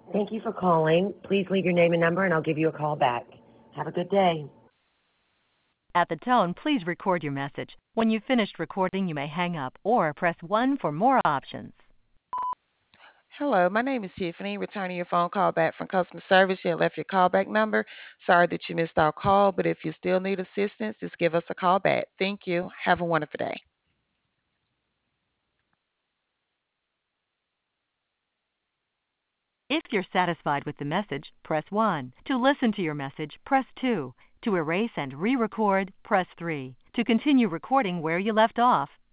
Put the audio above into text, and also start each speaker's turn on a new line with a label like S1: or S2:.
S1: Thank you for calling. Please leave your name and number, and I'll give you a call back. Have a good day.
S2: At the tone, please record your message. When you've finished recording, you may hang up or press 1 for more options.
S3: Hello, my name is Tiffany. Returning your phone call back from customer service. You had left your callback number. Sorry that you missed our call, but if you still need assistance, just give us a call back. Thank you. Have a wonderful day.
S2: If you're satisfied with the message, press 1. To listen to your message, press 2. To erase and re-record, press 3. To continue recording where you left off,